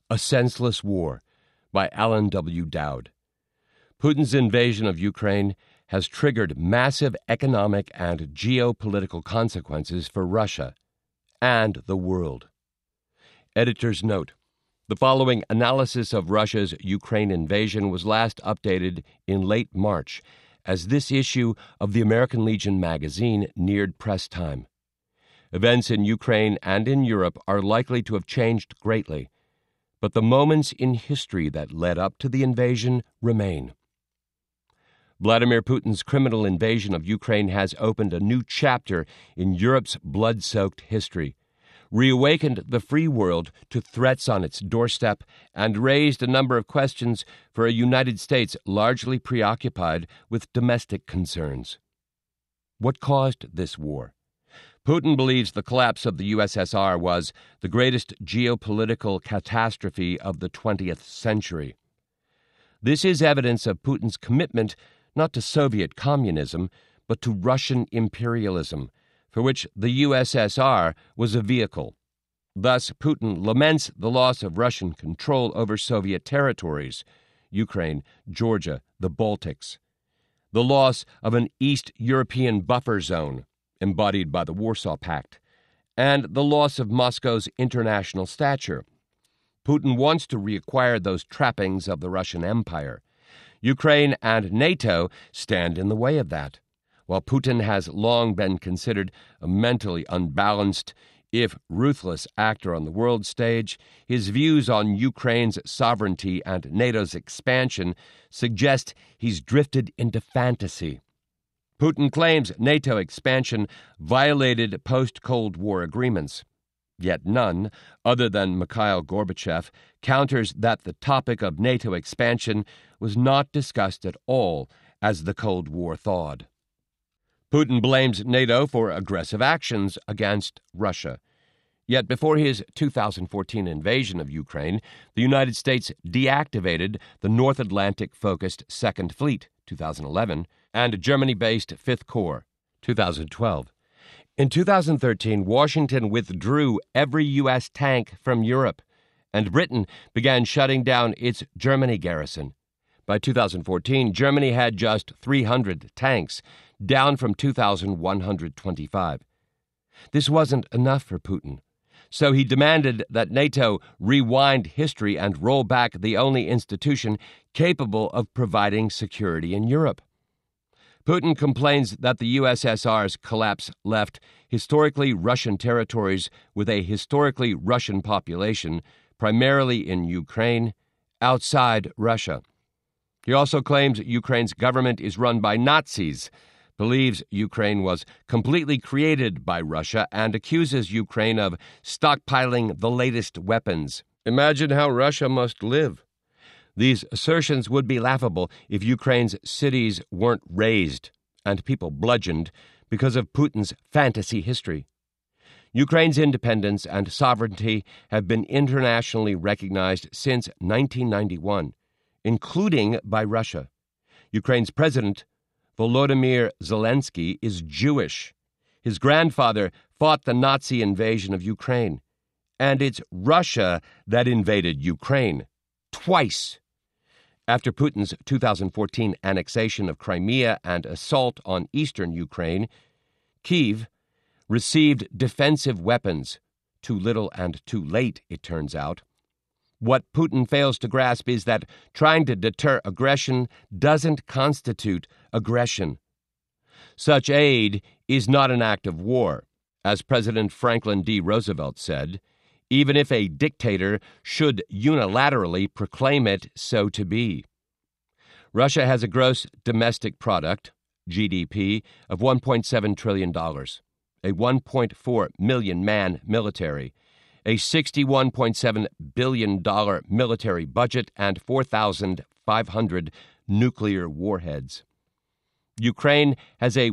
A Senseless War by Alan W. Dowd. Putin's invasion of Ukraine has triggered massive economic and geopolitical consequences for Russia and the world. Editor's note: the following analysis of Russia's Ukraine invasion was last updated in late March, as this issue of the American Legion magazine neared press time. Events in Ukraine and in Europe are likely to have changed greatly, but the moments in history that led up to the invasion remain. Vladimir Putin's criminal invasion of Ukraine has opened a new chapter in Europe's blood-soaked history, reawakened the free world to threats on its doorstep, and raised a number of questions for a United States largely preoccupied with domestic concerns. What caused this war? Putin believes the collapse of the USSR was the greatest geopolitical catastrophe of the 20th century. This is evidence of Putin's commitment not to Soviet communism, but to Russian imperialism, for which the USSR was a vehicle. Thus, Putin laments the loss of Russian control over Soviet territories, Ukraine, Georgia, the Baltics, the loss of an East European buffer zone, embodied by the Warsaw Pact, and the loss of Moscow's international stature. Putin wants to reacquire those trappings of the Russian Empire. Ukraine and NATO stand in the way of that. While Putin has long been considered a mentally unbalanced, if ruthless actor on the world stage, his views on Ukraine's sovereignty and NATO's expansion suggest he's drifted into fantasy. Putin claims NATO expansion violated post-Cold War agreements. Yet none, other than Mikhail Gorbachev, counters that the topic of NATO expansion was not discussed at all as the Cold War thawed. Putin blames NATO for aggressive actions against Russia. Yet before his 2014 invasion of Ukraine, the United States deactivated the North Atlantic-focused Second Fleet, 2011, and Germany-based Fifth Corps, 2012. In 2013, Washington withdrew every U.S. tank from Europe, and Britain began shutting down its Germany garrison. By 2014, Germany had just 300 tanks, down from 2,125. This wasn't enough for Putin, so he demanded that NATO rewind history and roll back the only institution capable of providing security in Europe. Putin complains that the USSR's collapse left historically Russian territories with a historically Russian population, primarily in Ukraine, outside Russia. He also claims Ukraine's government is run by Nazis, believes Ukraine was completely created by Russia, and accuses Ukraine of stockpiling the latest weapons. Imagine how Russia must live. These assertions would be laughable if Ukraine's cities weren't razed and people bludgeoned because of Putin's fantasy history. Ukraine's independence and sovereignty have been internationally recognized since 1991, including by Russia. Ukraine's president, Volodymyr Zelensky, is Jewish. His grandfather fought the Nazi invasion of Ukraine, and it's Russia that invaded Ukraine twice. After Putin's 2014 annexation of Crimea and assault on eastern Ukraine, Kyiv received defensive weapons, too little and too late, it turns out. What Putin fails to grasp is that trying to deter aggression doesn't constitute aggression. Such aid is not an act of war, as President Franklin D. Roosevelt said, even if a dictator should unilaterally proclaim it so to be. Russia has a gross domestic product, GDP, of $1.7 trillion, a 1.4 million-man military, a $61.7 billion military budget, and 4,500 nuclear warheads. Ukraine has a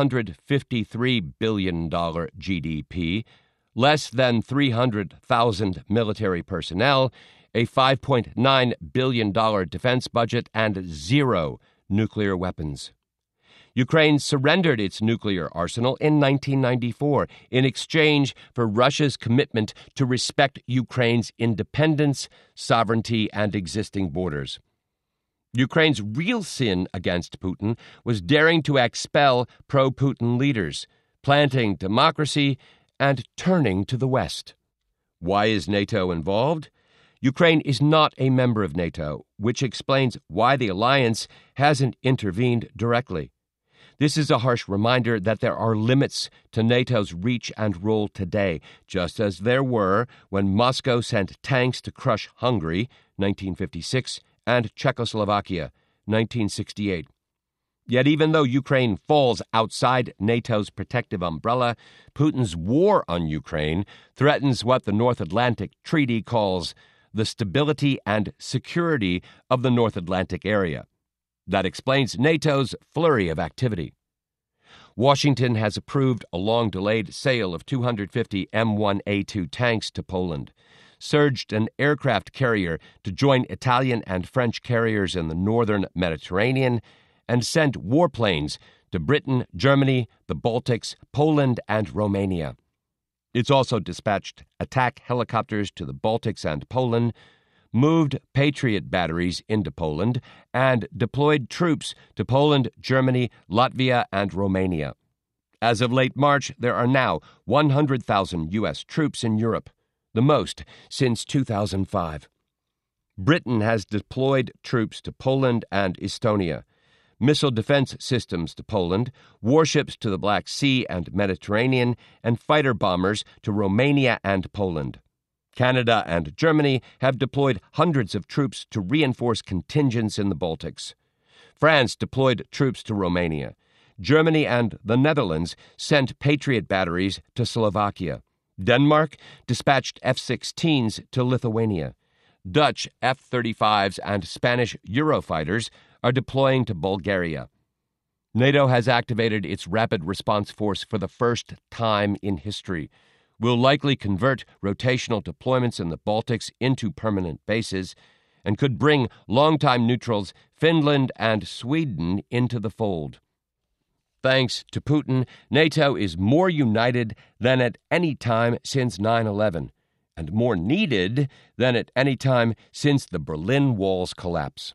$153 billion GDP, less than 300,000 military personnel, a $5.9 billion defense budget, and zero nuclear weapons. Ukraine surrendered its nuclear arsenal in 1994 in exchange for Russia's commitment to respect Ukraine's independence, sovereignty, and existing borders. Ukraine's real sin against Putin was daring to expel pro-Putin leaders, planting democracy, and turning to the West. Why is NATO involved? Ukraine is not a member of NATO, which explains why the alliance hasn't intervened directly. This is a harsh reminder that there are limits to NATO's reach and role today, just as there were when Moscow sent tanks to crush Hungary, 1956, and Czechoslovakia, 1968. Yet even though Ukraine falls outside NATO's protective umbrella, Putin's war on Ukraine threatens what the North Atlantic Treaty calls the stability and security of the North Atlantic area. That explains NATO's flurry of activity. Washington has approved a long-delayed sale of 250 M1A2 tanks to Poland, surged an aircraft carrier to join Italian and French carriers in the northern Mediterranean, and sent warplanes to Britain, Germany, the Baltics, Poland, and Romania. It's also dispatched attack helicopters to the Baltics and Poland, moved Patriot batteries into Poland, and deployed troops to Poland, Germany, Latvia, and Romania. As of late March, there are now 100,000 U.S. troops in Europe, the most since 2005. Britain has deployed troops to Poland and Estonia, missile defense systems to Poland, warships to the Black Sea and Mediterranean, and fighter bombers to Romania and Poland. Canada and Germany have deployed hundreds of troops to reinforce contingents in the Baltics. France deployed troops to Romania. Germany and the Netherlands sent Patriot batteries to Slovakia. Denmark dispatched F-16s to Lithuania. Dutch F-35s and Spanish Eurofighters are deploying to Bulgaria. NATO has activated its Rapid Response Force for the first time in history, will likely convert rotational deployments in the Baltics into permanent bases, and could bring longtime neutrals Finland and Sweden into the fold. Thanks to Putin, NATO is more united than at any time since 9/11, and more needed than at any time since the Berlin Wall's collapse.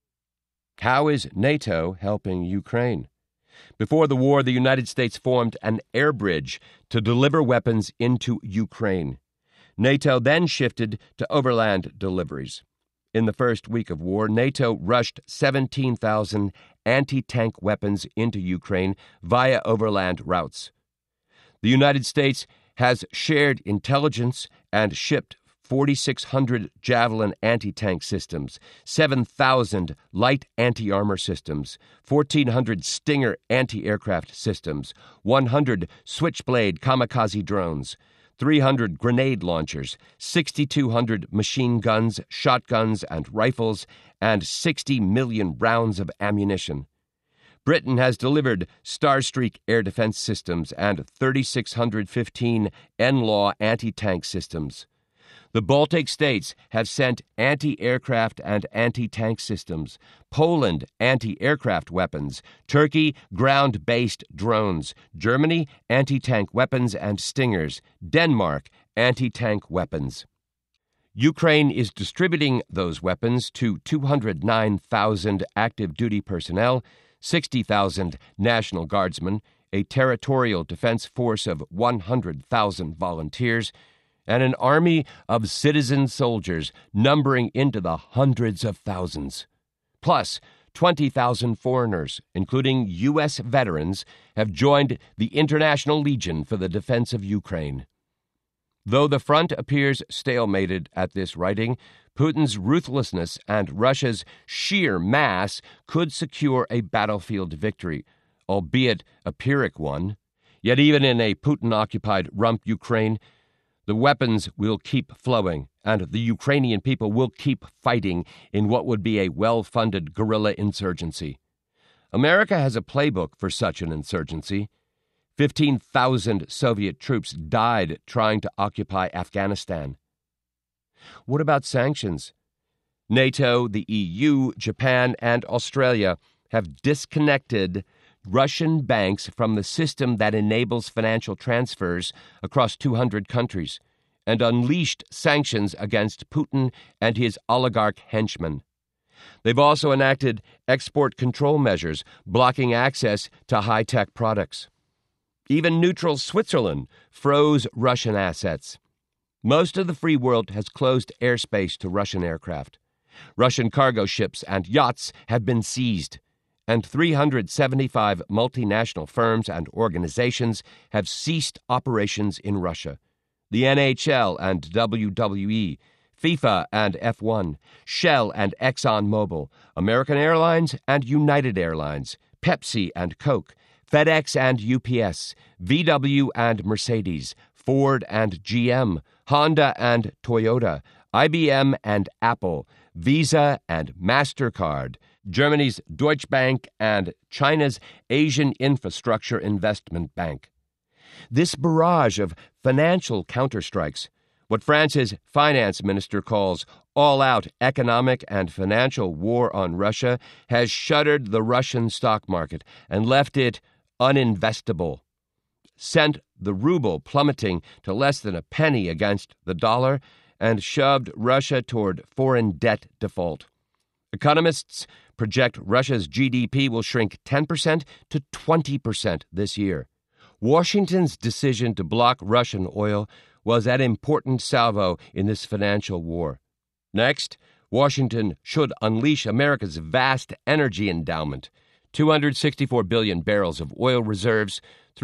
How is NATO helping Ukraine? Before the war, the United States formed an air bridge to deliver weapons into Ukraine. NATO then shifted to overland deliveries. In the first week of war, NATO rushed 17,000 anti-tank weapons into Ukraine via overland routes. The United States has shared intelligence and shipped 4,600 Javelin anti-tank systems, 7,000 light anti-armor systems, 1,400 Stinger anti-aircraft systems, 100 Switchblade kamikaze drones, 300 grenade launchers, 6,200 machine guns, shotguns, and rifles, and 60 million rounds of ammunition. Britain has delivered Starstreak air defense systems and 3,615 NLAW anti-tank systems. The Baltic states have sent anti-aircraft and anti-tank systems, Poland anti-aircraft weapons, Turkey ground-based drones, Germany anti-tank weapons and Stingers, Denmark anti-tank weapons. Ukraine is distributing those weapons to 209,000 active duty personnel, 60,000 National Guardsmen, a territorial defense force of 100,000 volunteers, and an army of citizen soldiers numbering into the hundreds of thousands. Plus, 20,000 foreigners, including U.S. veterans, have joined the International Legion for the Defense of Ukraine. Though the front appears stalemated at this writing, Putin's ruthlessness and Russia's sheer mass could secure a battlefield victory, albeit a Pyrrhic one. Yet even in a Putin-occupied rump Ukraine, the weapons will keep flowing, and the Ukrainian people will keep fighting in what would be a well-funded guerrilla insurgency. America has a playbook for such an insurgency. 15,000 Soviet troops died trying to occupy Afghanistan. What about sanctions? NATO, the EU, Japan, and Australia have disconnected Russian banks from the system that enables financial transfers across 200 countries and unleashed sanctions against Putin and his oligarch henchmen. They've also enacted export control measures, blocking access to high-tech products. Even neutral Switzerland froze Russian assets. Most of the free world has closed airspace to Russian aircraft. Russian cargo ships and yachts have been seized, and 375 multinational firms and organizations have ceased operations in Russia. The NHL and WWE, FIFA and F1, Shell and ExxonMobil, American Airlines and United Airlines, Pepsi and Coke, FedEx and UPS, VW and Mercedes, Ford and GM, Honda and Toyota, IBM and Apple, Visa and MasterCard, Germany's Deutsche Bank and China's Asian Infrastructure Investment Bank. This barrage of financial counterstrikes, what France's finance minister calls all-out economic and financial war on Russia, has shuttered the Russian stock market and left it uninvestable, sent the ruble plummeting to less than a penny against the dollar, and shoved Russia toward foreign debt default. Economists project Russia's GDP will shrink 10% to 20% this year. Washington's decision to block Russian oil was an important salvo in this financial war. Next, Washington should unleash America's vast energy endowment, 264 billion barrels of oil reserves,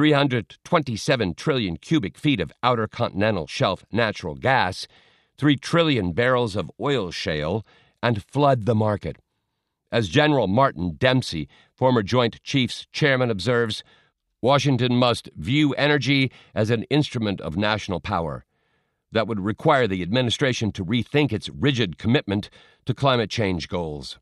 327 trillion cubic feet of outer continental shelf natural gas, 3 trillion barrels of oil shale, and flood the market. As General Martin Dempsey, former Joint Chiefs Chairman, observes, Washington must view energy as an instrument of national power that would require the administration to rethink its rigid commitment to climate change goals.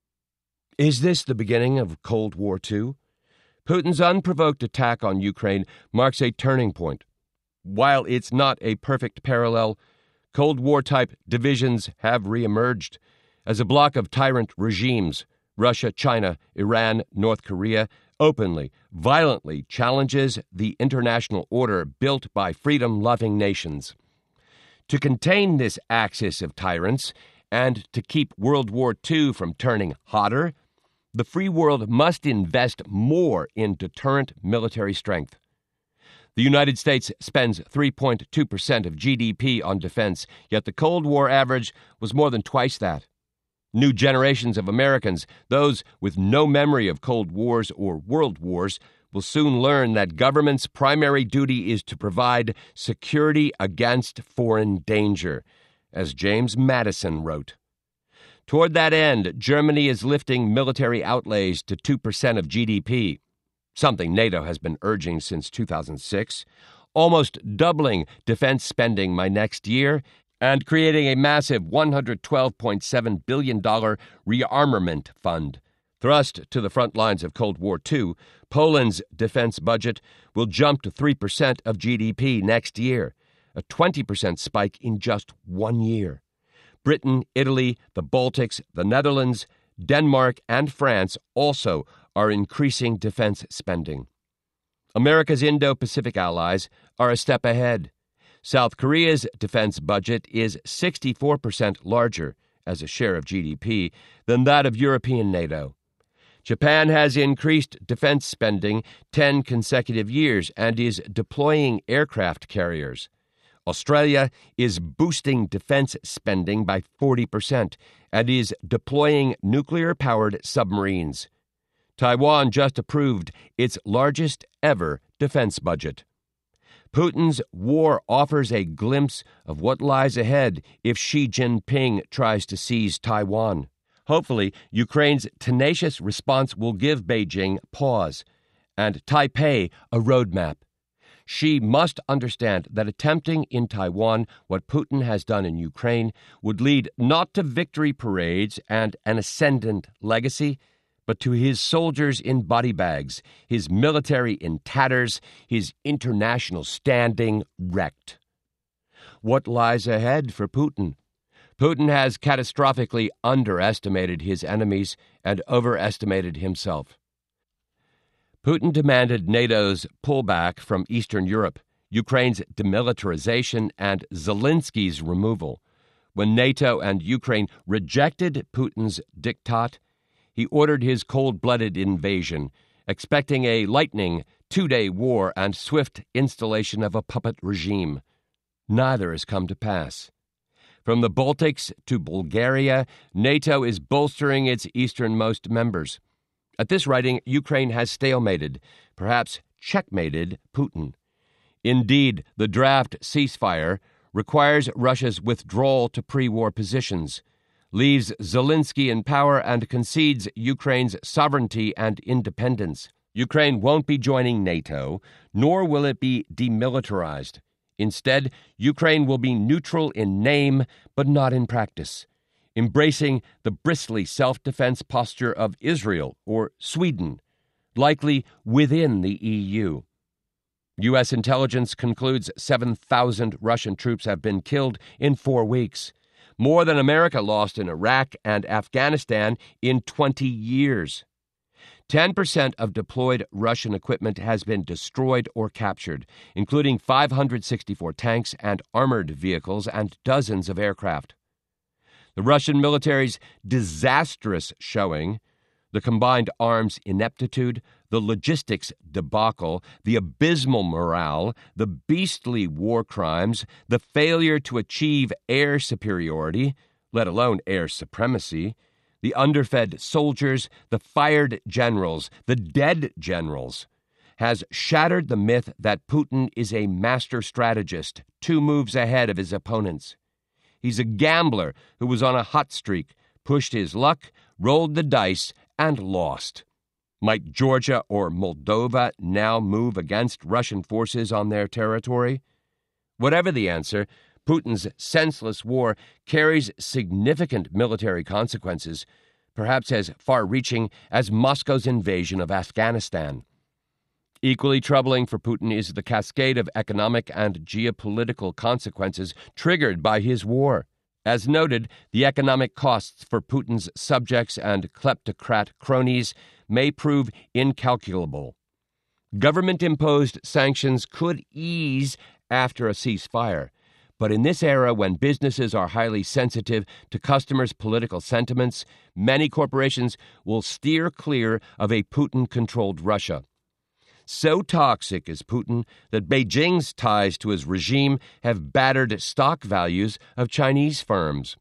Is this the beginning of Cold War II? Putin's unprovoked attack on Ukraine marks a turning point. While it's not a perfect parallel, Cold War-type divisions have reemerged as a block of tyrant regimes, Russia, China, Iran, North Korea, openly, violently challenges the international order built by freedom-loving nations. To contain this axis of tyrants and to keep World War II from turning hotter, the free world must invest more in deterrent military strength. The United States spends 3.2% of GDP on defense, yet the Cold War average was more than twice that. New generations of Americans, those with no memory of Cold Wars or World Wars, will soon learn that government's primary duty is to provide security against foreign danger, as James Madison wrote. Toward that end, Germany is lifting military outlays to 2% of GDP, something NATO has been urging since 2006, almost doubling defense spending by next year, and creating a massive $112.7 billion rearmament fund. Thrust to the front lines of Cold War II, Poland's defense budget will jump to 3% of GDP next year, a 20% spike in just 1 year. Britain, Italy, the Baltics, the Netherlands, Denmark, and France also are increasing defense spending. America's Indo-Pacific allies are a step ahead. South Korea's defense budget is 64% larger as a share of GDP than that of European NATO. Japan has increased defense spending 10 consecutive years and is deploying aircraft carriers. Australia is boosting defense spending by 40% and is deploying nuclear-powered submarines. Taiwan just approved its largest ever defense budget. Putin's war offers a glimpse of what lies ahead if Xi Jinping tries to seize Taiwan. Hopefully, Ukraine's tenacious response will give Beijing pause and Taipei a roadmap. Xi must understand that attempting in Taiwan what Putin has done in Ukraine would lead not to victory parades and an ascendant legacy, but to his soldiers in body bags, his military in tatters, his international standing wrecked. What lies ahead for Putin? Putin has catastrophically underestimated his enemies and overestimated himself. Putin demanded NATO's pullback from Eastern Europe, Ukraine's demilitarization, and Zelensky's removal. When NATO and Ukraine rejected Putin's diktat, he ordered his cold-blooded invasion, expecting a lightning, two-day war and swift installation of a puppet regime. Neither has come to pass. From the Baltics to Bulgaria, NATO is bolstering its easternmost members. At this writing, Ukraine has stalemated, perhaps checkmated, Putin. Indeed, the draft ceasefire requires Russia's withdrawal to pre-war positions, leaves Zelensky in power, and concedes Ukraine's sovereignty and independence. Ukraine won't be joining NATO, nor will it be demilitarized. Instead, Ukraine will be neutral in name, but not in practice, embracing the bristly self-defense posture of Israel or Sweden, likely within the EU. U.S. intelligence concludes 7,000 Russian troops have been killed in 4 weeks, more than America lost in Iraq and Afghanistan in 20 years. 10% of deployed Russian equipment has been destroyed or captured, including 564 tanks and armored vehicles and dozens of aircraft. The Russian military's disastrous showing, the combined arms ineptitude, the logistics debacle, the abysmal morale, the beastly war crimes, the failure to achieve air superiority, let alone air supremacy, the underfed soldiers, the fired generals, the dead generals, has shattered the myth that Putin is a master strategist, 2 moves ahead of his opponents. He's a gambler who was on a hot streak, pushed his luck, rolled the dice, and lost. Might Georgia or Moldova now move against Russian forces on their territory? Whatever the answer, Putin's senseless war carries significant military consequences, perhaps as far-reaching as Moscow's invasion of Afghanistan. Equally troubling for Putin is the cascade of economic and geopolitical consequences triggered by his war. As noted, the economic costs for Putin's subjects and kleptocrat cronies may prove incalculable. Government-imposed sanctions could ease after a ceasefire, but in this era when businesses are highly sensitive to customers' political sentiments, many corporations will steer clear of a Putin-controlled Russia. So toxic is Putin that Beijing's ties to his regime have battered stock values of Chinese firms.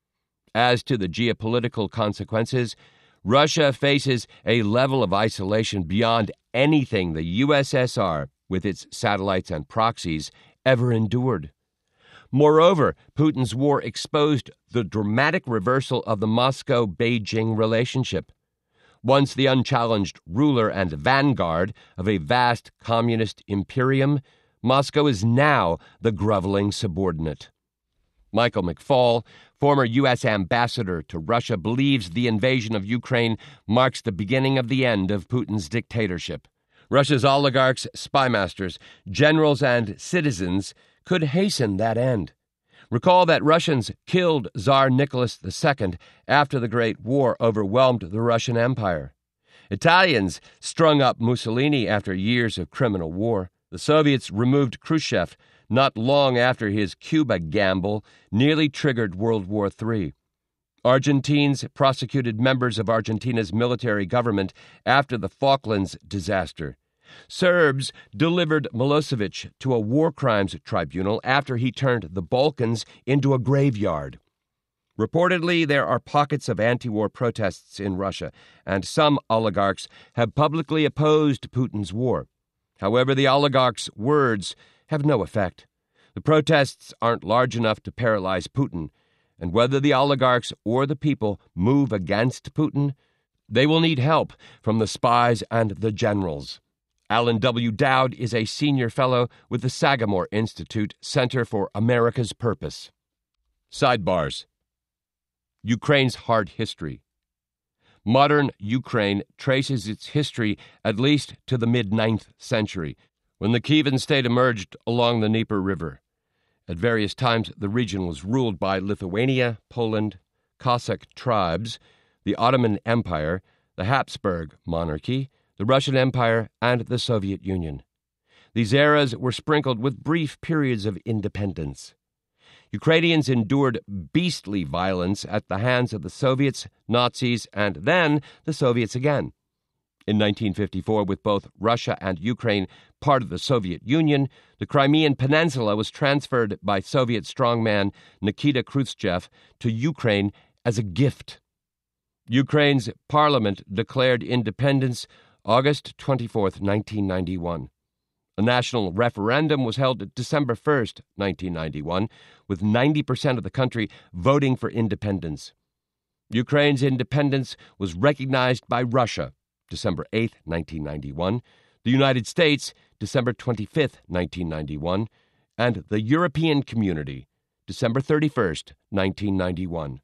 As to the geopolitical consequences, Russia faces a level of isolation beyond anything the USSR, with its satellites and proxies, ever endured. Moreover, Putin's war exposed the dramatic reversal of the Moscow-Beijing relationship. Once the unchallenged ruler and vanguard of a vast communist imperium, Moscow is now the groveling subordinate. Michael McFaul, former U.S. ambassador to Russia, believes the invasion of Ukraine marks the beginning of the end of Putin's dictatorship. Russia's oligarchs, spymasters, generals, and citizens could hasten that end. Recall that Russians killed Tsar Nicholas II after the Great War overwhelmed the Russian Empire. Italians strung up Mussolini after years of criminal war. The Soviets removed Khrushchev not long after his Cuba gamble nearly triggered World War III. Argentines prosecuted members of Argentina's military government after the Falklands disaster. Serbs delivered Milosevic to a war crimes tribunal after he turned the Balkans into a graveyard. Reportedly, there are pockets of anti-war protests in Russia, and some oligarchs have publicly opposed Putin's war. However, the oligarchs' words have no effect. The protests aren't large enough to paralyze Putin, and whether the oligarchs or the people move against Putin, they will need help from the spies and the generals. Alan W. Dowd is a senior fellow with the Sagamore Institute Center for America's Purpose. Sidebars. Ukraine's hard history. Modern Ukraine traces its history at least to the mid-9th century, when the Kievan state emerged along the Dnieper River. At various times, the region was ruled by Lithuania, Poland, Cossack tribes, the Ottoman Empire, the Habsburg monarchy, the Russian Empire, and the Soviet Union. These eras were sprinkled with brief periods of independence. Ukrainians endured beastly violence at the hands of the Soviets, Nazis, and then the Soviets again. In 1954, with both Russia and Ukraine part of the Soviet Union, the Crimean Peninsula was transferred by Soviet strongman Nikita Khrushchev to Ukraine as a gift. Ukraine's parliament declared independence August 24, 1991. A national referendum was held December 1, 1991, with 90% of the country voting for independence. Ukraine's independence was recognized by Russia December 8, 1991, the United States December 25, 1991, and the European Community December 31, 1991.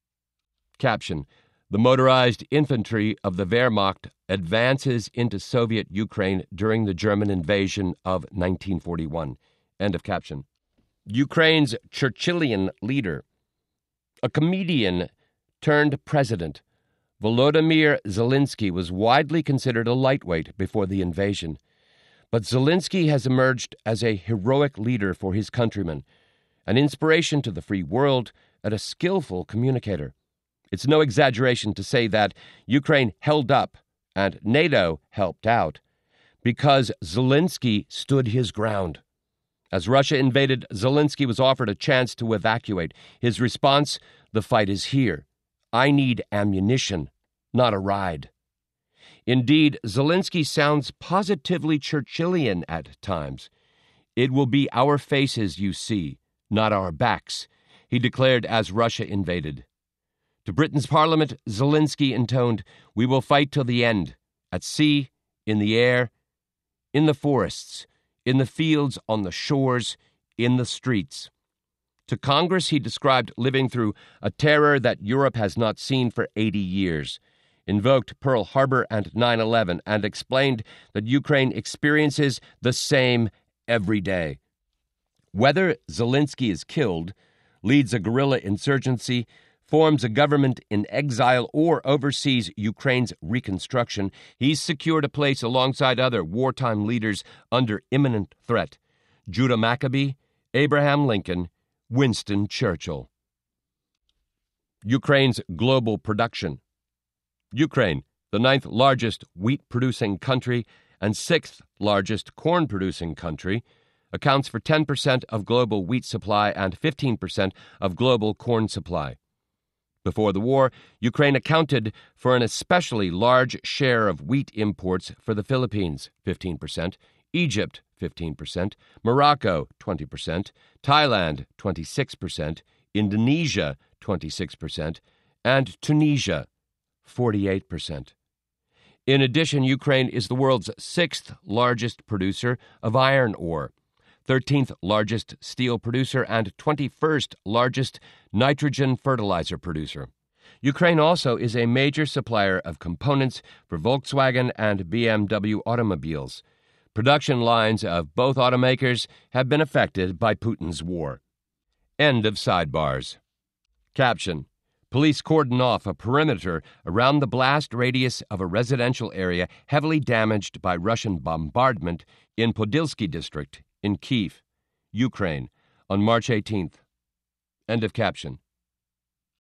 Caption: The motorized infantry of the Wehrmacht advances into Soviet Ukraine during the German invasion of 1941. End of caption. Ukraine's Churchillian leader, a comedian turned president, Volodymyr Zelensky was widely considered a lightweight before the invasion. But Zelensky has emerged as a heroic leader for his countrymen, an inspiration to the free world, and a skillful communicator. It's no exaggeration to say that Ukraine held up and NATO helped out because Zelensky stood his ground. As Russia invaded, Zelensky was offered a chance to evacuate. His response: "The fight is here. I need ammunition, not a ride." Indeed, Zelensky sounds positively Churchillian at times. "It will be our faces you see, not our backs," he declared as Russia invaded. To Britain's parliament, Zelensky intoned, "We will fight till the end, at sea, in the air, in the forests, in the fields, on the shores, in the streets." To Congress, he described living through a terror that Europe has not seen for 80 years, invoked Pearl Harbor and 9/11, and explained that Ukraine experiences the same every day. Whether Zelensky is killed, leads a guerrilla insurgency, forms a government in exile, or oversees Ukraine's reconstruction, he's secured a place alongside other wartime leaders under imminent threat: Judah Maccabee, Abraham Lincoln, Winston Churchill. Ukraine's global production. Ukraine, the 9th largest wheat-producing country and 6th largest corn-producing country, accounts for 10% of global wheat supply and 15% of global corn supply. Before the war, Ukraine accounted for an especially large share of wheat imports for the Philippines, 15%, Egypt, 15%, Morocco, 20%, Thailand, 26%, Indonesia, 26%, and Tunisia, 48%. In addition, Ukraine is the world's 6th largest producer of iron ore, 13th largest steel producer, and 21st largest nitrogen fertilizer producer. Ukraine also is a major supplier of components for Volkswagen and BMW automobiles. Production lines of both automakers have been affected by Putin's war. End of sidebars. Caption: Police cordon off a perimeter around the blast radius of a residential area heavily damaged by Russian bombardment in Podilsky district in Kyiv, Ukraine, on March 18th. End of caption.